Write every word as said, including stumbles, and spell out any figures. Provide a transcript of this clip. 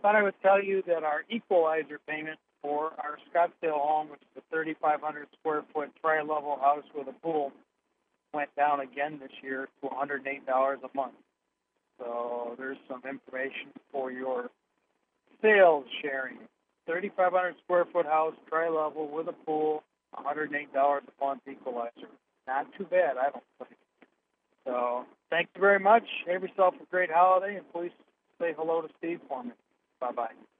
Thought I would tell you that our equalizer payment for our Scottsdale home, which is a thirty-five hundred square foot tri-level house with a pool, went down again this year to one hundred eight dollars a month. So there's some information for your sales sharing. thirty-five hundred square foot house, tri-level with a pool, one hundred eight dollars a month equalizer. Not too bad, I don't think. So thank you very much. Have yourself a great holiday, and please say hello to Steve for me. Bye-bye.